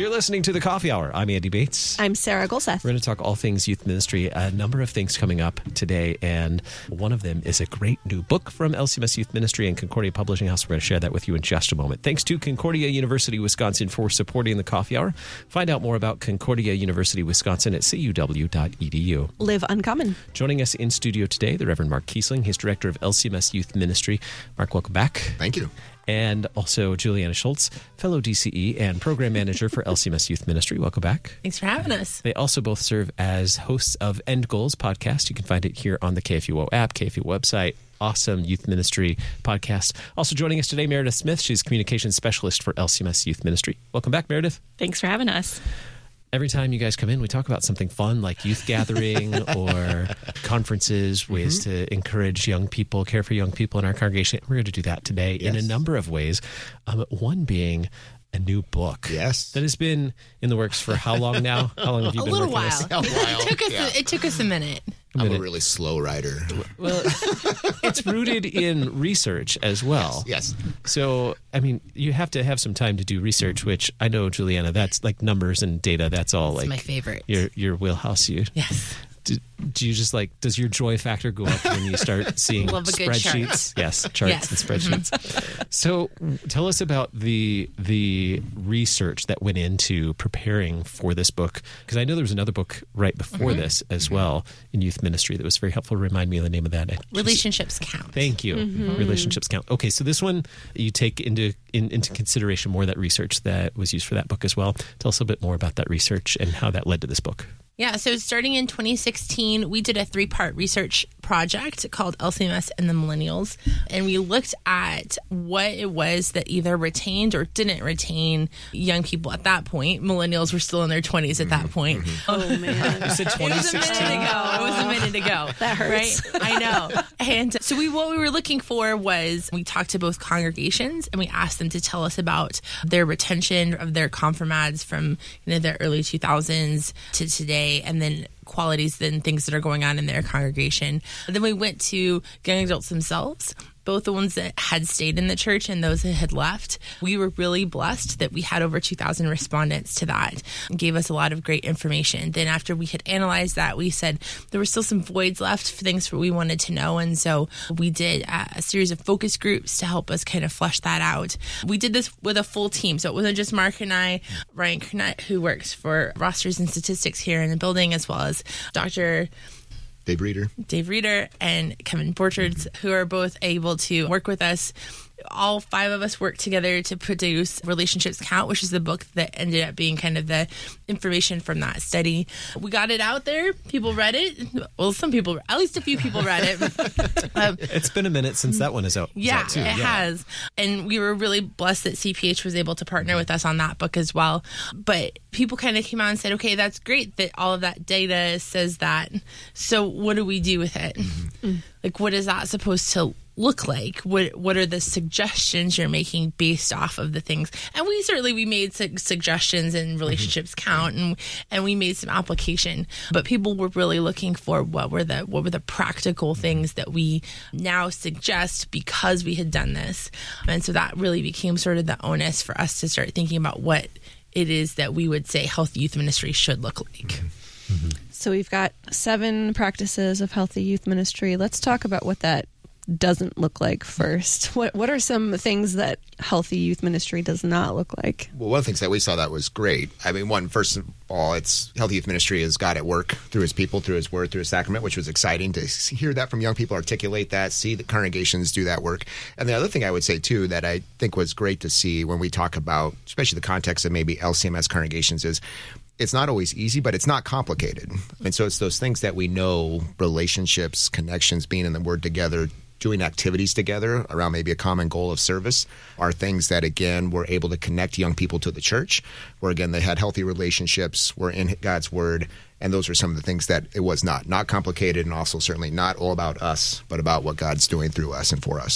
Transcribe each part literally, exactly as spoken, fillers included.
You're listening to The Coffee Hour. I'm Andy Bates. I'm Sarah Golseth. We're going to talk all things youth ministry. A number of things coming up today, and one of them is a great new book from L C M S Youth Ministry and Concordia Publishing House. We're going to share that with you in just a moment. Thanks to Concordia University, Wisconsin for supporting The Coffee Hour. Find out more about Concordia University, Wisconsin at c u w dot e d u. Live uncommon. Joining us in studio today, the Reverend Mark Kiesling. He's director of L C M S Youth Ministry. Mark, welcome back. Thank you. And also Juliana Schultz, fellow D C E and program manager for L C M S Youth Ministry. Welcome back. Thanks for having us. They also both serve as hosts of End Goals podcast. You can find it here on the K F U O app, K F U O website. Awesome youth ministry podcast. Also joining us today, Meredith Smith. She's communications specialist for L C M S Youth Ministry. Welcome back, Meredith. Thanks for having us. Every time you guys come in, we talk about something fun like youth gathering or conferences, ways mm-hmm. to encourage young people, care for young people in our congregation. We're going to do that today yes. in a number of ways. Um, one being a new book. Yes. That has been in the works for how long now? How long have you a been little working while. on this? A while. It took us. Yeah. A, it took us a minute. A I'm minute. a really slow writer. Well, it's rooted in research as well. Yes, yes. So, I mean, you have to have some time to do research, which I know, Juliana, that's like numbers and data. That's all that's like my favorite. Your your wheelhouse. You yes. Do, do you just like, does your joy factor go up when you start seeing Love a good spreadsheets? chart. Yes, charts yes. and spreadsheets. So tell us about the the research that went into preparing for this book, because I know there was another book right before mm-hmm. this as mm-hmm. well in youth ministry that was very helpful. Remind me of the name of that. Just, Relationships Count. Thank you. Mm-hmm. Relationships Count. Okay, so this one you take into in, into consideration more of that research that was used for that book as well. Tell us a bit more about that research and how that led to this book. Yeah, so starting in twenty sixteen, we did a three-part research project called L C M S and the Millennials, and we looked at what it was that either retained or didn't retain young people at that point. Millennials were still in their twenties at that point. Mm-hmm. Oh, man. You said twenty sixteen? It was a minute ago. It was a minute ago. That hurts. Right? I know. And so we what we were looking for was we talked to both congregations, and we asked them to tell us about their retention of their confirmads from you know the early two thousands to today, and then qualities and things that are going on in their congregation. And then we went to young adults themselves, both the ones that had stayed in the church and those that had left. We were really blessed that we had over two thousand respondents to that. It gave us a lot of great information. Then after we had analyzed that, we said there were still some voids left for things that we wanted to know. And so we did a, a series of focus groups to help us kind of flesh that out. We did this with a full team. So it wasn't just Mark and I, Ryan Kernett, who works for Rosters and Statistics here in the building, as well as Doctor Dave Reeder. Dave Reeder and Kevin Borchards, mm-hmm. who are both able to work with us. All five of us worked together to produce Relationships Count, which is the book that ended up being kind of the information from that study. We got it out there. People read it. Well, some people, at least a few people read it. um, it's been a minute since that one is out. Yeah, out too. it yeah. has. And we were really blessed that C P H was able to partner with us on that book as well. But people kind of came out and said, okay, that's great that all of that data says that. So what do we do with it? Mm-hmm. Like, what is that supposed to look like? What what are the suggestions you're making based off of the things? And we certainly we made su- suggestions and Relationships mm-hmm. Count, and and we made some application. But people were really looking for what were the what were the practical things that we now suggest because we had done this. And so that really became sort of the onus for us to start thinking about what it is that we would say healthy youth ministry should look like. Mm-hmm. So we've got seven practices of healthy youth ministry. Let's talk about what that doesn't look like first. What what are some things that healthy youth ministry does not look like? Well, one of the things that we saw that was great. I mean, one, first of all, it's healthy youth ministry is God at work through his people, through his word, through his sacrament, which was exciting to hear that from young people, articulate that, see the congregations do that work. And the other thing I would say, too, that I think was great to see when we talk about, especially the context of maybe L C M S congregations, is it's not always easy, but it's not complicated. And so it's those things that we know, relationships, connections, being in the word together, doing activities together around maybe a common goal of service are things that, again, were able to connect young people to the church, where, again, they had healthy relationships, were in God's word, and those are some of the things that it was not. Not complicated, and also certainly not all about us, but about what God's doing through us and for us.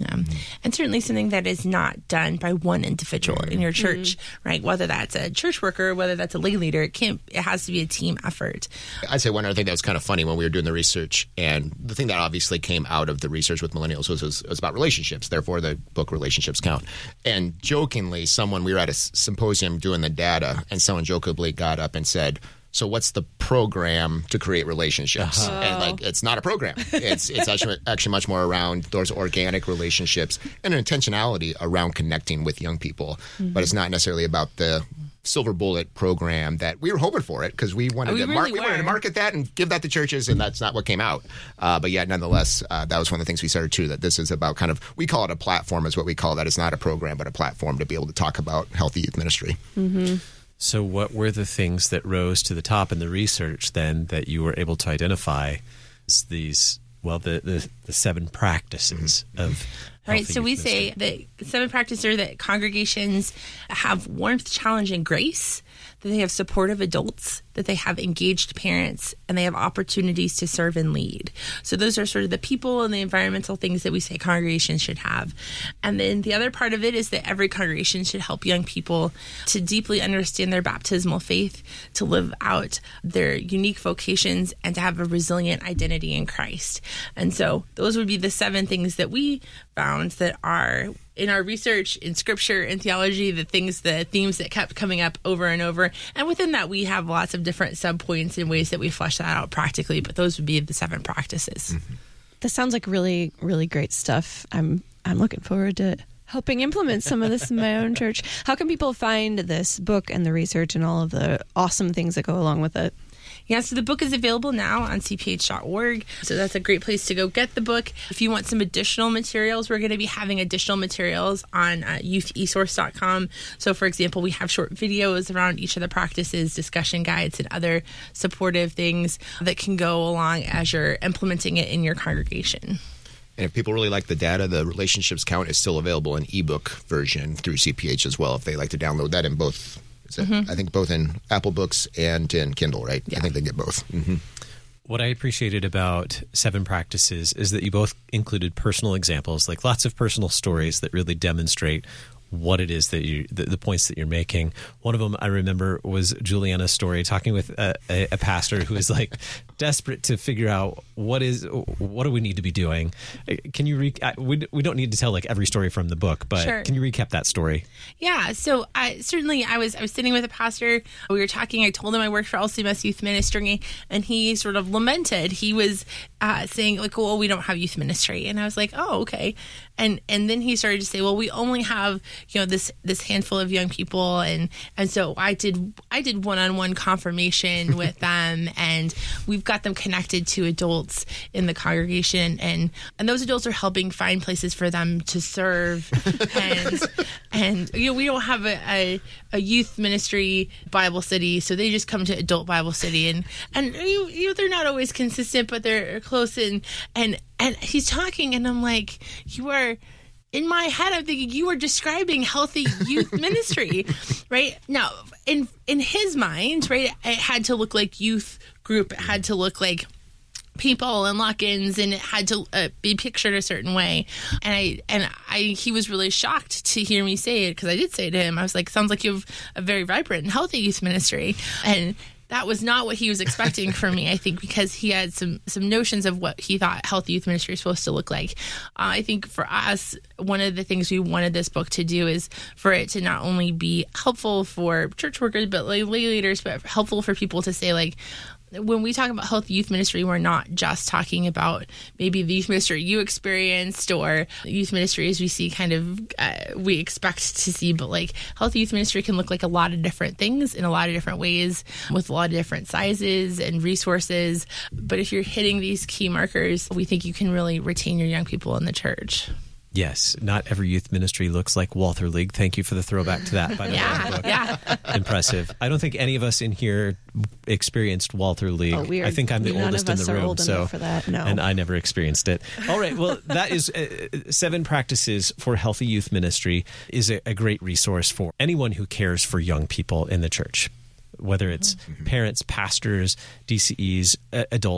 Um, and certainly something that is not done by one individual in your church, mm-hmm. right? Whether that's a church worker, whether that's a lay leader, it can't. It has to be a team effort. I'd say one other thing that was kind of funny when we were doing the research, and the thing that obviously came out of the research with millennials was was, was about relationships. Therefore, the book Relationships Count. And jokingly, someone we were at a symposium doing the data, and someone jokingly got up and said, "So what's the program to create relationships?" Oh. And like, it's not a program. It's it's actually actually much more around those organic relationships and an intentionality around connecting with young people. Mm-hmm. But it's not necessarily about the silver bullet program that we were hoping for it because we wanted we to really mar- we wanted to market that and give that to churches, and that's not what came out. Uh, but yet, nonetheless, uh, that was one of the things we started too. That this is about kind of we call it a platform, is what we call that. It's not a program, but a platform to be able to talk about healthy youth ministry. Mm-hmm. So what were the things that rose to the top in the research then that you were able to identify as these, well, the, the, the seven practices mm-hmm. of Right, healthy so we youth ministry? say that seven practices are that congregations have warmth, challenge, and grace, that they have supportive adults, that they have engaged parents, and they have opportunities to serve and lead. So those are sort of the people and the environmental things that we say congregations should have. And then the other part of it is that every congregation should help young people to deeply understand their baptismal faith, to live out their unique vocations, and to have a resilient identity in Christ. And so those would be the seven things that we found that are in our research, in scripture, in theology, the things, the themes that kept coming up over and over. And within that, we have lots of different subpoints and ways that we flesh that out practically, but those would be the seven practices. Mm-hmm. This sounds like really, really great stuff. I'm I'm looking forward to helping implement some of this in my own church. How can people find this book and the research and all of the awesome things that go along with it? Yeah, so the book is available now on c p h dot org. So that's a great place to go get the book. If you want some additional materials, we're going to be having additional materials on uh, youth e source dot com. So, for example, we have short videos around each of the practices, discussion guides, and other supportive things that can go along as you're implementing it in your congregation. And if people really like the data, the Relationships Count is still available in ebook version through C P H as well, if they like to download that in both. Mm-hmm. I think both in Apple Books and in Kindle, right? Yeah. I think they get both. Mm-hmm. What I appreciated about Seven Practices is that you both included personal examples, like lots of personal stories that really demonstrate what it is that you, the, the points that you're making. One of them I remember was Juliana's story, talking with a, a, a pastor who is like desperate to figure out what is, what do we need to be doing? Can you, re- we, we don't need to tell like every story from the book, but Sure. Can you recap that story? Yeah, so I certainly I was I was sitting with a pastor. We were talking. I told him I worked for L C M S Youth Ministry, and he sort of lamented. He was uh, saying like, "Well, we don't have youth ministry," and I was like, "Oh, okay." And and then he started to say, "Well, we only have you know this this handful of young people," and and so I did I did one on one confirmation with them, and we've got them connected to adults in the congregation, and and those adults are helping find places for them to serve, and and you know we don't have a, a, a youth ministry Bible study, so they just come to adult Bible study, and and you, you know they're not always consistent, but they're close, and and and he's talking, and I'm like, you are. In my head, I'm thinking you were describing healthy youth ministry, right? Now, in in his mind, right, it had to look like youth group. It had to look like people and lock-ins, and it had to uh, be pictured a certain way. And I and I, he was really shocked to hear me say it, because I did say to him, I was like, "Sounds like you have a very vibrant and healthy youth ministry," and that was not what he was expecting from me, I think, because he had some some notions of what he thought healthy youth ministry is supposed to look like. Uh, I think for us, one of the things we wanted this book to do is for it to not only be helpful for church workers, but lay leaders, but helpful for people to say, like, when we talk about healthy youth ministry, we're not just talking about maybe the youth ministry you experienced or youth ministries we see kind of uh, we expect to see, but like healthy youth ministry can look like a lot of different things in a lot of different ways with a lot of different sizes and resources. But if you're hitting these key markers, we think you can really retain your young people in the church. Yes, not every youth ministry looks like Walther League. Thank you for the throwback to that, by the yeah, way. Book. Yeah, Impressive. I don't think any of us in here experienced Walther League. Oh, we are, I think I'm the none oldest of in us the are room, old so enough for that. No. and I never experienced it. All right, well, that is uh, Seven Practices for Healthy Youth Ministry is a, a great resource for anyone who cares for young people in the church, whether it's mm-hmm. parents, pastors, D C Es, uh, adults.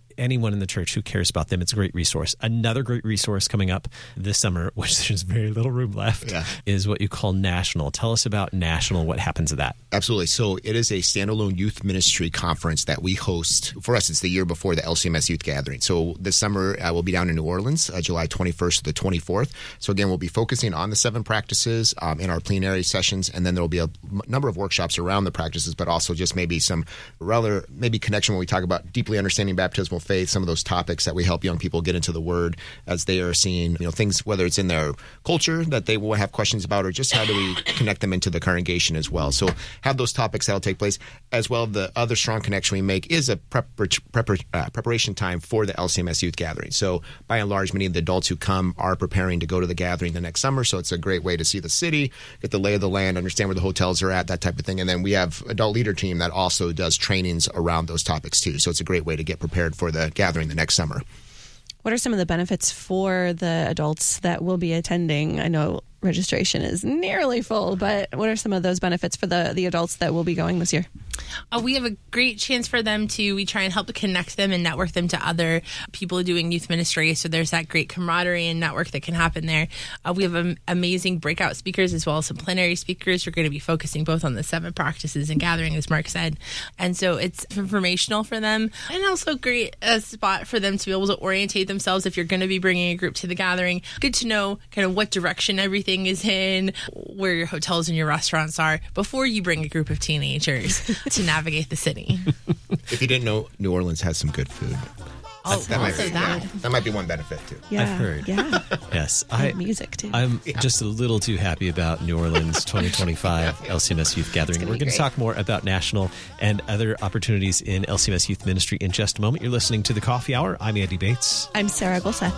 anyone in the church who cares about them, it's a great resource. Another great resource coming up this summer, which there's very little room left, yeah. is what you call National. Tell us about National. What happens at that? Absolutely. So it is a standalone youth ministry conference that we host. For us, it's the year before the L C M S Youth Gathering. So this summer, uh, we'll be down in New Orleans, uh, July twenty-first to the twenty-fourth. So again, we'll be focusing on the seven practices um, in our plenary sessions, and then there will be a m- number of workshops around the practices, but also just maybe some rather maybe connection when we talk about deeply understanding baptismal faith, some of those topics that we help young people get into the Word as they are seeing, you know, things, whether it's in their culture that they will have questions about, or just how do we connect them into the congregation as well. So have those topics that'll take place. As well, the other strong connection we make is a prep, prep, uh, preparation time for the L C M S Youth Gathering. So by and large, many of the adults who come are preparing to go to the gathering the next summer. So it's a great way to see the city, get the lay of the land, understand where the hotels are at, that type of thing. And then we have adult leader team that also does trainings around those topics too. So it's a great way to get prepared for the gathering the next summer. What are some of the benefits for the adults that will be attending? I know registration is nearly full, but what are some of those benefits for the, the adults that will be going this year? Uh, we have a great chance for them to, we try and help to connect them and network them to other people doing youth ministry. So there's that great camaraderie and network that can happen there. Uh, we have um, amazing breakout speakers as well as some plenary speakers. We're going to be focusing both on the seven practices and gathering, as Mark said. And so it's informational for them, and also great a spot for them to be able to orientate themselves if you're going to be bringing a group to the gathering. Good to know kind of what direction everything is in, where your hotels and your restaurants are before you bring a group of teenagers to navigate the city. If you didn't know, New Orleans has some good food. Oh, that, might also be, that. yeah, that might be one benefit too. Yeah, I've heard. Yeah. Yes. I, I, music too. I'm just a little too happy about New Orleans twenty twenty-five L C M S Youth Gathering. gonna We're be going to great. talk more about National and other opportunities in L C M S Youth Ministry in just a moment. You're listening to The Coffee Hour. I'm Andy Bates. I'm Sarah Golseth.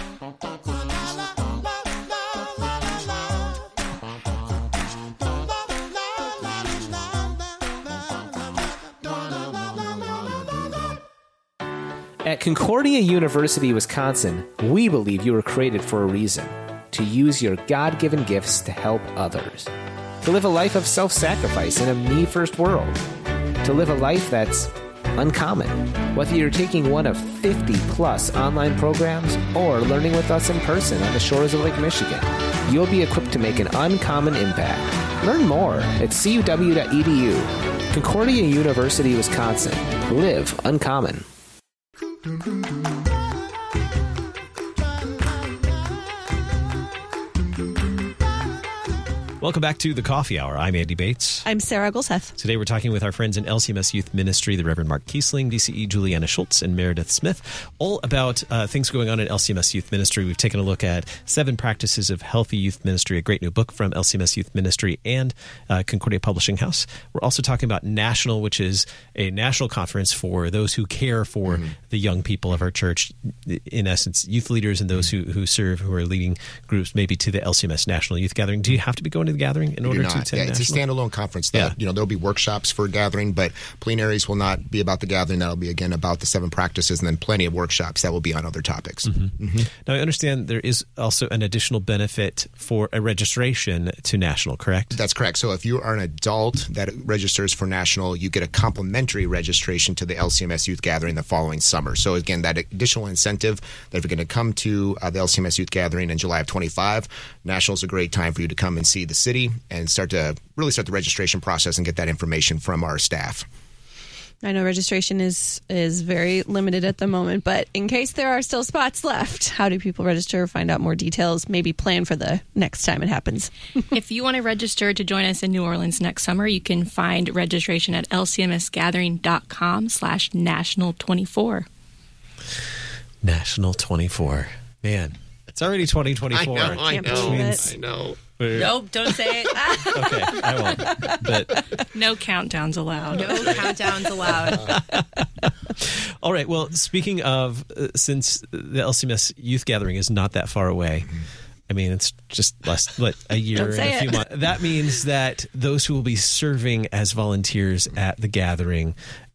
At Concordia University, Wisconsin, we believe you were created for a reason: to use your God-given gifts to help others, to live a life of self-sacrifice in a me-first world, to live a life that's uncommon. Whether you're taking one of fifty plus online programs or learning with us in person on the shores of Lake Michigan, you'll be equipped to make an uncommon impact. Learn more at c u w dot e d u. Concordia University, Wisconsin. Live uncommon. Welcome back to The Coffee Hour. I'm Andy Bates. I'm Sarah Golseth. Today we're talking with our friends in L C M S Youth Ministry, the Reverend Mark Kiesling, D C E Juliana Schultz, and Meredith Smith, all about uh, things going on in L C M S Youth Ministry. We've taken a look at Seven Practices of Healthy Youth Ministry, a great new book from L C M S Youth Ministry and uh, Concordia Publishing House. We're also talking about National, which is a national conference for those who care for mm-hmm. the young people of our church, in essence, youth leaders and those who, who serve, who are leading groups maybe to the L C M S National Youth Gathering. Do you have to be going to the gathering in We order do to not. attend Yeah, it's a National? standalone conference. That, Yeah. you know, there'll be workshops for gathering, but plenaries will not be about the gathering. That'll be, again, about the seven practices, and then plenty of workshops that will be on other topics. Mm-hmm. Mm-hmm. Now, I understand there is also an additional benefit for a registration to National, correct? That's correct. So if you are an adult that registers for National, you get a complimentary registration to the L C M S Youth Gathering the following summer. So again, that additional incentive that if you're going to come to uh, the L C M S Youth Gathering in July of twenty-five, National is a great time for you to come and see the city and start to really start the registration process and get that information from our staff. I know registration is is very limited at the moment, but in case there are still spots left, how do people register, find out more details, maybe plan for the next time it happens? If you want to register to join us in New Orleans next summer, you can find registration at l c m s gathering dot com slash national twenty-four. National twenty-four. Man, it's already twenty twenty-four. I know, I Can't know, believe it. I know. Nope, don't say it. Okay, I won't. But No countdowns allowed. No countdowns allowed. all right. Well, speaking of, uh, since the L C M S Youth Gathering is not that far away, I mean, it's just less, what, a year Don't and say a few it. months. That means that those who will be serving as volunteers at the gathering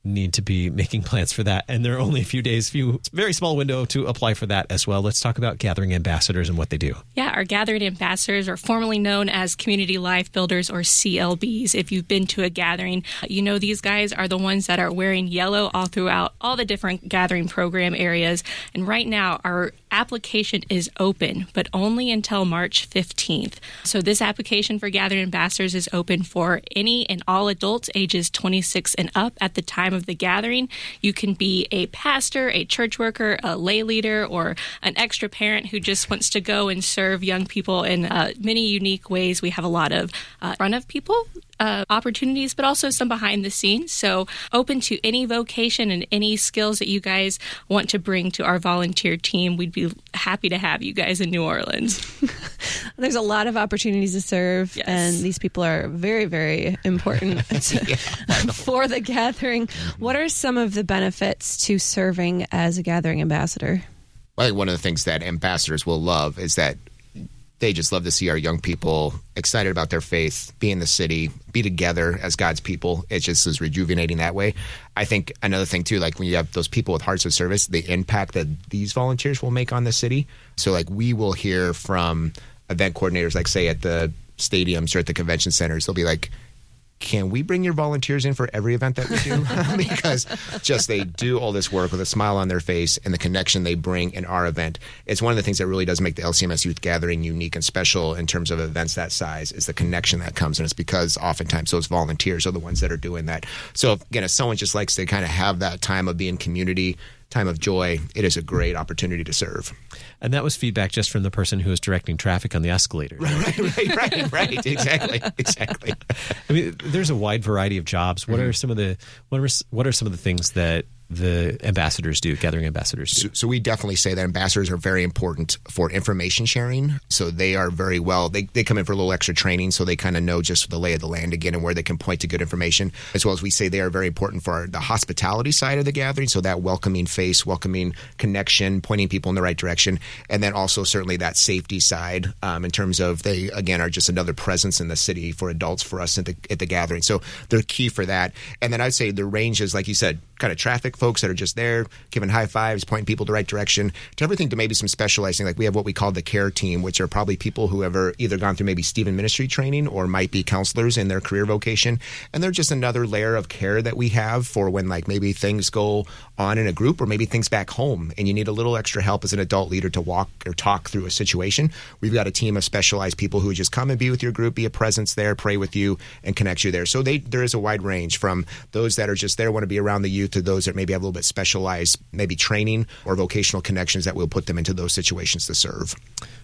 need to be making plans for that. And there are only a few days, few very small window to apply for that as well. Let's talk about Gathering Ambassadors and what they do. Yeah, our Gathering Ambassadors are formerly known as Community Life Builders, or C L Bs. If you've been to a gathering, you know these guys are the ones that are wearing yellow all throughout all the different gathering program areas. And right now, our application is open, but only until March fifteenth. So this application for Gathering Ambassadors is open for any and all adults ages twenty-six and up at the time of the gathering. You can be a pastor, a church worker, a lay leader, or an extra parent who just wants to go and serve young people in uh, many unique ways. We have a lot of uh, front of people Uh, opportunities, but also some behind the scenes. So open to any vocation and any skills that you guys want to bring to our volunteer team. We'd be happy to have you guys in New Orleans. There's a lot of opportunities to serve, yes. and these people are very, very important to, Yeah. for the gathering. What are some of the benefits to serving as a gathering ambassador? I think one of the things that ambassadors will love is that they just love to see our young people excited about their faith, be in the city, be together as God's people. It just is rejuvenating that way. I think another thing, too, like when you have those people with hearts of service, the impact that these volunteers will make on the city. So, like, we will hear from event coordinators, like, say, at the stadiums or at the convention centers. They'll be like, can we bring your volunteers in for every event that we do? Because just they do all this work with a smile on their face, and the connection they bring in our event. It's one of the things that really does make the L C M S Youth Gathering unique and special in terms of events that size, is the connection that comes. And it's because oftentimes those volunteers are the ones that are doing that. So again, if someone just likes to kind of have that time of being community, time of joy, it is a great opportunity to serve. And that was feedback just from the person who was directing traffic on the escalator. Right, right, right, right. Exactly, exactly. I mean, there's a wide variety of jobs. What mm-hmm. are some of the what are what are some of the things that the ambassadors do, gathering ambassadors do? So, so we definitely say that ambassadors are very important for information sharing. So they are very well, they, they come in for a little extra training, so they kind of know just the lay of the land again and where they can point to good information. As well as we say they are very important for our, the hospitality side of the gathering, so that welcoming face, welcoming connection, pointing people in the right direction. And then also certainly that safety side um, in terms of they, again, are just another presence in the city for adults for us at the, at the gathering. So they're key for that. And then I'd say the range is, like you said, kind of traffic folks that are just there giving high fives, pointing people the right direction, to everything to maybe some specializing. Like we have what we call the care team, which are probably people who have either gone through maybe Stephen ministry training or might be counselors in their career vocation. And they're just another layer of care that we have for when like maybe things go on in a group or maybe things back home and you need a little extra help as an adult leader to walk or talk through a situation. We've got a team of specialized people who just come and be with your group, be a presence there, pray with you, and connect you there. So they, there is a wide range from those that are just there, want to be around the youth, to those that maybe have a little bit specialized, maybe training or vocational connections that will put them into those situations to serve.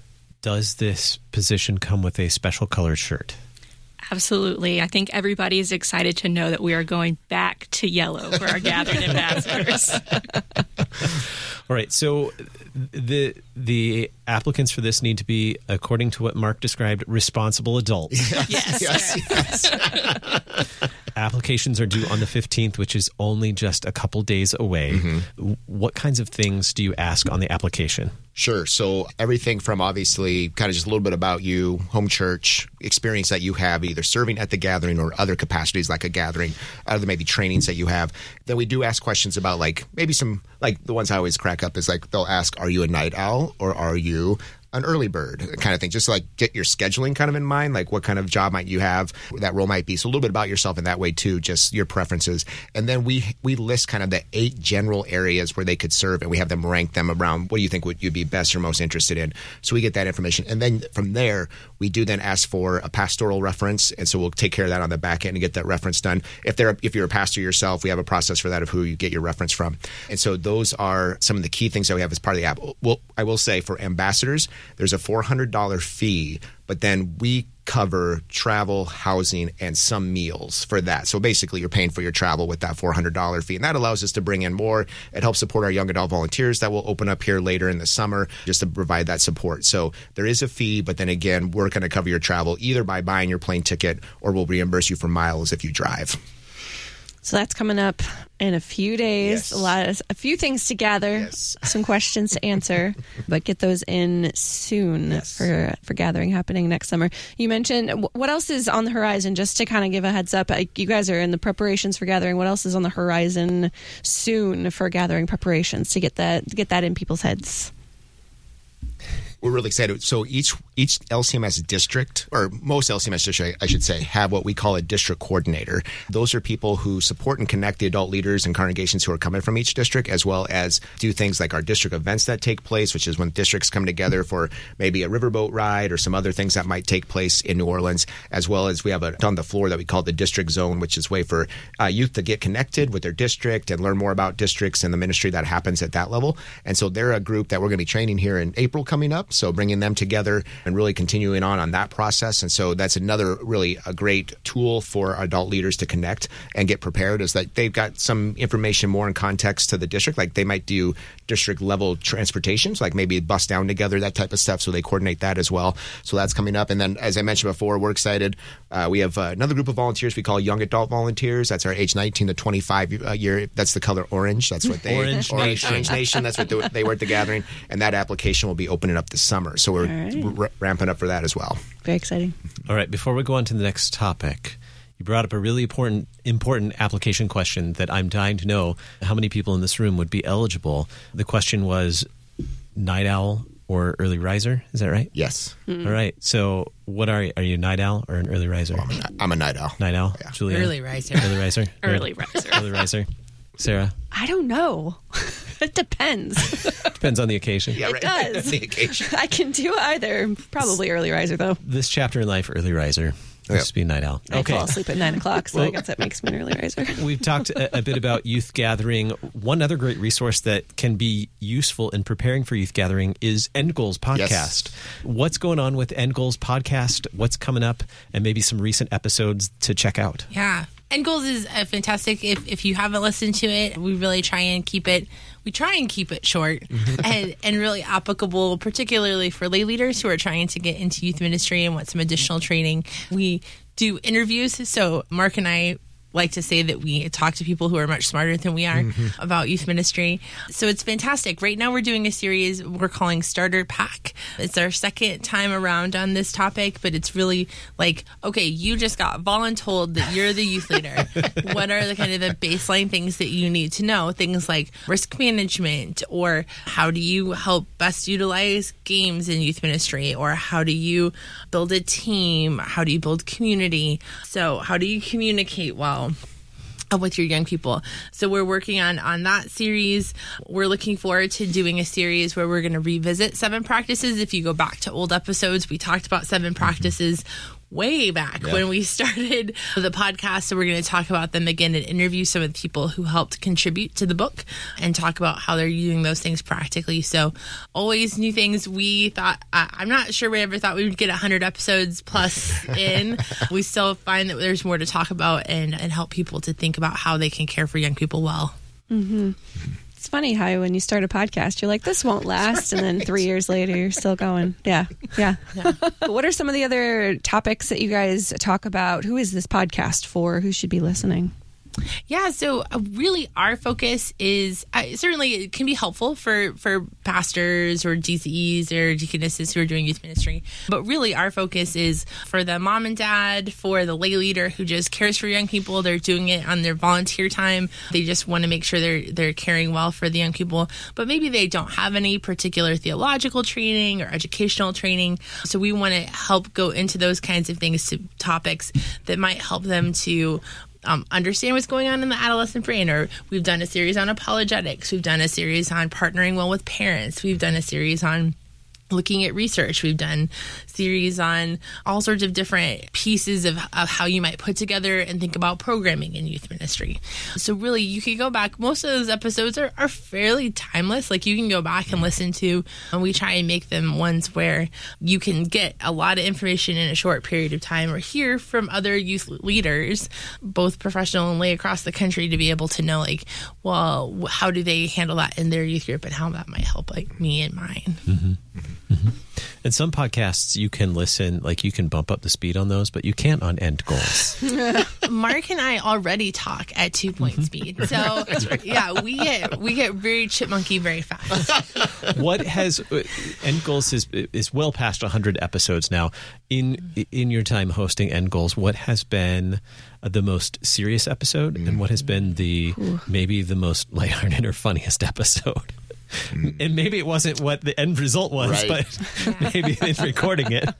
Does this position come with a special colored shirt? Absolutely. I think everybody is excited to know that we are going back to yellow for our gathering ambassadors. All right. So the the applicants for this need to be, according to what Mark described, responsible adults. Yes. Yes. yes. Applications are due on the fifteenth, which is only just a couple days away. Mm-hmm. What kinds of things do you ask on the application? Sure. So everything from obviously kind of just a little bit about you, home church, experience that you have either serving at the gathering or other capacities like a gathering, other maybe trainings that you have. Then we do ask questions about like maybe some, like the ones I always crack up is like they'll ask, are you a night owl or are you an early bird kind of thing, just to like get your scheduling kind of in mind, like what kind of job might you have, that role might be. So a little bit about yourself in that way too, just your preferences. And then we we list kind of the eight general areas where they could serve, and we have them rank them around what do you think would you'd be best or most interested in. So we get that information. And then from there, we do then ask for a pastoral reference. And so we'll take care of that on the back end and get that reference done. If they're if you're a pastor yourself, we have a process for that of who you get your reference from. And so those are some of the key things that we have as part of the app. Well, I will say for ambassadors, there's a four hundred dollars fee, but then we cover travel, housing, and some meals for that. So basically, you're paying for your travel with that four hundred dollars fee, and that allows us to bring in more. It helps support our young adult volunteers that will open up here later in the summer just to provide that support. So there is a fee, but then again, we're going to cover your travel either by buying your plane ticket or we'll reimburse you for miles if you drive. So that's coming up in a few days. Yes. A lot of, a few things to gather, Yes. some questions to answer, but get those in soon Yes. for for gathering happening next summer. You mentioned wh- what else is on the horizon? Just to kind of give a heads up, I- you guys are in the preparations for gathering. What else is on the horizon soon for gathering preparations to get that to get that in people's heads? We're really excited. So each each L C M S district, or most L C M S districts, I should say, have what we call a district coordinator. Those are people who support and connect the adult leaders and congregations who are coming from each district, as well as do things like our district events that take place, which is when districts come together for maybe a riverboat ride or some other things that might take place in New Orleans, as well as we have a on the floor that we call the district zone, which is a way for uh, youth to get connected with their district and learn more about districts and the ministry that happens at that level. And so they're a group that we're going to be training here in April coming up. So bringing them together and really continuing on on that process. And so that's another really a great tool for adult leaders to connect and get prepared, is that they've got some information more in context to the district. Like they might do district level transportations, like maybe bus down together, that type of stuff. So they coordinate that as well. So that's coming up. And then, as I mentioned before, we're excited. Uh, we have uh, another group of volunteers we call young adult volunteers. That's our age nineteen to twenty-five uh, year. That's the color orange. That's what they Orange Orange, Nation. Orange Nation. That's what they, they were at the gathering. And that application will be opening up this summer. So we're right. r- ramping up for that as well. Very exciting. All right, before we go on to the next topic, you brought up a really important important application question that I'm dying to know how many people in this room would be eligible. The question was night owl or early riser. Is that right? Yes. All right. So what are you? Are you a night owl or an early riser? I'm a, I'm a night owl. Night owl? Yeah. Julia? Early riser. Early riser? Early riser. Early riser. Sarah? I don't know. It depends. Depends on the occasion. Yeah, It right. does. The occasion. I can do either. Probably early riser though. This chapter in life, early riser. Used to be night owl. I Okay. fall asleep at nine o'clock, so I guess that makes me an early riser. We've talked a, a bit about youth gathering. One other great resource that can be useful in preparing for youth gathering is End Goals podcast. Yes. What's going on with End Goals podcast? What's coming up? And maybe some recent episodes to check out. Yeah. End Goals is a fantastic. If, if you haven't listened to it, we really try and keep it. We try and keep it short and, and really applicable, particularly for lay leaders who are trying to get into youth ministry and want some additional training. We do interviews. So Mark and I like to say that we talk to people who are much smarter than we are mm-hmm. about youth ministry. So it's fantastic. Right now we're doing a series we're calling Starter Pack. It's our second time around on this topic, but it's really like, okay, you just got voluntold that you're the youth leader. What are the kind of the baseline things that you need to know? Things like risk management, or how do you help best utilize games in youth ministry, or how do you build a team? How do you build community? So how do you communicate well with your young people? So we're working on on that series. We're looking forward to doing a series where we're going to revisit seven practices. If you go back to old episodes, we talked about seven practices way back Yeah. when we started the podcast. So we're going to talk about them again and interview some of the people who helped contribute to the book and talk about how they're using those things practically. So always new things. We thought, uh, I'm not sure we ever thought we would get one hundred episodes plus in. We still find that there's more to talk about and, and help people to think about how they can care for young people well. Mm-hmm. It's funny how when you start a podcast, you're like, this won't last. And then three years later, you're still going. Yeah. Yeah. yeah. What are some of the other topics that you guys talk about? Who is this podcast for? Who should be listening? Yeah, so uh, really our focus is, uh, certainly it can be helpful for, for pastors or D C Es or deaconesses who are doing youth ministry, but really our focus is for the mom and dad, for the lay leader who just cares for young people. They're doing it on their volunteer time. They just want to make sure they're they're caring well for the young people, but maybe they don't have any particular theological training or educational training. So we want to help go into those kinds of things, to topics that might help them to Um, understand what's going on in the adolescent brain. Or we've done a series on apologetics. We've done a series on partnering well with parents. We've done a series on looking at research. We've done series on all sorts of different pieces of, of how you might put together and think about programming in youth ministry. So really, you can go back. Most of those episodes are, are fairly timeless. Like you can go back and listen to, and we try and make them ones where you can get a lot of information in a short period of time, or hear from other youth leaders, both professional and lay across the country, to be able to know, like, well, how do they handle that in their youth group and how that might help like me and mine. Mm-hmm. Mm-hmm. And some podcasts you can listen, like you can bump up the speed on those, but you can't on End Goals. Mark and I already talk at two point mm-hmm. speed. So right. yeah, we get we get very chipmunky very fast. What has End Goals is is well past one hundred episodes now. In in your time hosting End Goals, what has been the most serious episode, mm-hmm. and what has been the Ooh. maybe the most lighthearted or funniest episode? Mm. And maybe it wasn't what the end result was, right. but yeah. maybe in recording it.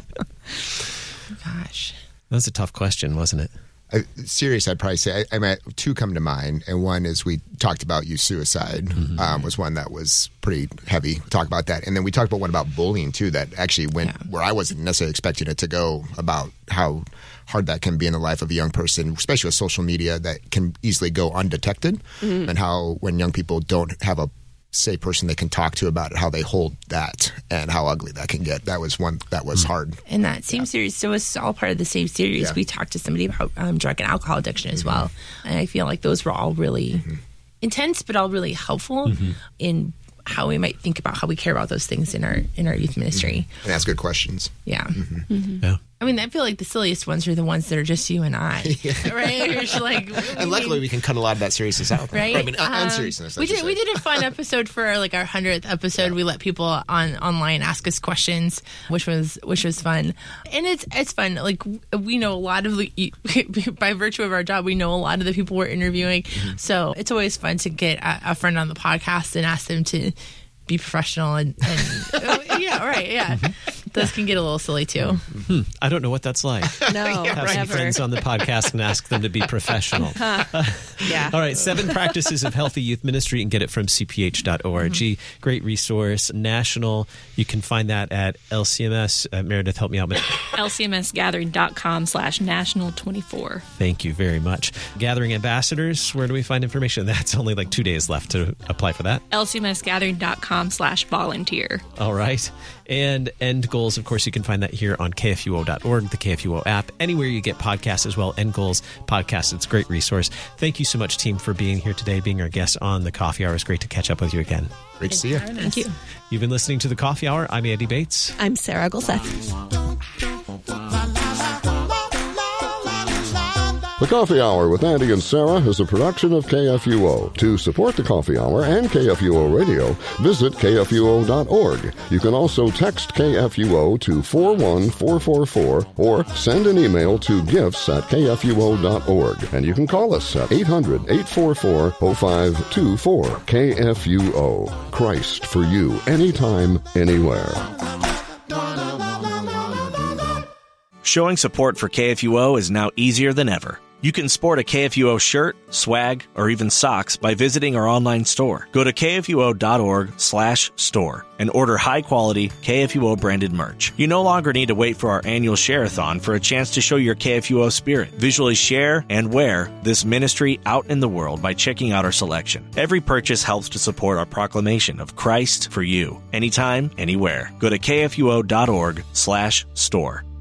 Gosh. That was a tough question, wasn't it? Uh, serious, I'd probably say. I, I mean, two come to mind, and one is we talked about youth suicide. Mm-hmm. Um, was one that was pretty heavy. We talked about that, and then we talked about one about bullying too. That actually went yeah. where I wasn't necessarily expecting it to go, about how hard that can be in the life of a young person, especially with social media that can easily go undetected, mm-hmm. and how when young people don't have a say person they can talk to about it, how they hold that and how ugly that can get. That was one that was hard. And that same yeah. series, so it's all part of the same series. Yeah. We talked to somebody about um, drug and alcohol addiction as mm-hmm. well. And I feel like those were all really mm-hmm. intense, but all really helpful mm-hmm. in how we might think about how we care about those things in our in our youth ministry. And ask good questions. Yeah. Mm-hmm. Mm-hmm. Yeah. I mean, I feel like the silliest ones are the ones that are just you and I, yeah. right? You're just like, and luckily we can cut a lot of that seriousness out, right? I mean, um, unseriousness. We did. We did a fun episode for our, like our hundredth episode. Yeah. We let people on online ask us questions, which was which was fun, and it's it's fun. Like we know a lot of the, by virtue of our job, we know a lot of the people we're interviewing, mm-hmm. so it's always fun to get a, a friend on the podcast and ask them to be professional and, and yeah, right, yeah. Mm-hmm. Those can get a little silly too. Hmm. I don't know what that's like. No, yeah, have some friends on the podcast and ask them to be professional. Huh. Yeah. All right, Seven Practices of Healthy Youth Ministry, and get it from c p h dot org. Mm-hmm. Great resource, national. You can find that at L C M S. Uh, Meredith, help me out. L C M S gathering dot com slash national twenty-four. Thank you very much. Gathering Ambassadors, where do we find information? That's only like two days left to apply for that. L C M S gathering dot com slash volunteer. All right. And End Goals, of course, you can find that here on K F U O dot org, the K F U O app, anywhere you get podcasts as well. End Goals podcast. It's a great resource. Thank you so much, team, for being here today, being our guest on the Coffee Hour. It's great to catch up with you again. Great to see you. Thank you. You've been listening to the Coffee Hour. I'm Andy Bates. I'm Sarah Gulseth. The Coffee Hour with Andy and Sarah is a production of K F U O. To support the Coffee Hour and K F U O Radio, visit K F U O dot org. You can also text K F U O to four one four four four or send an email to gifts at K F U O dot org. And you can call us at eight hundred, eight four four, oh five two four. K F U O. Christ for you, anytime, anywhere. Showing support for K F U O is now easier than ever. You can sport a K F U O shirt, swag, or even socks by visiting our online store. Go to K F U O dot org slash store and order high-quality K F U O branded merch. You no longer need to wait for our annual share-a-thon for a chance to show your K F U O spirit. Visually share and wear this ministry out in the world by checking out our selection. Every purchase helps to support our proclamation of Christ for you, anytime, anywhere. Go to K F U O dot org slash store.